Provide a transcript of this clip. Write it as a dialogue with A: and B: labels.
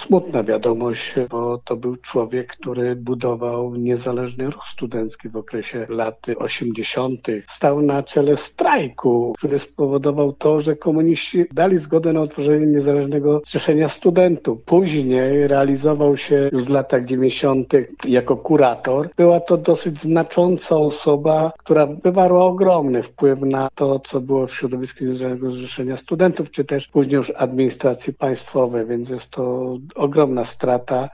A: smutna wiadomość, bo to był człowiek, który budował niezależny ruch studencki w okresie lat 80. Stał na czele strajku, który spowodował to, że komuniści dali zgodę na utworzenie niezależnego zrzeszenia studentów. Później realizował się już w latach 90. jako kurator. Była to dosyć znacząca osoba, która wywarła ogromny wpływ na to, co było w środowisku Niezależnego Zrzeszenia Studentów, czy też później już administracji państwowej, więc jest to ogromna strata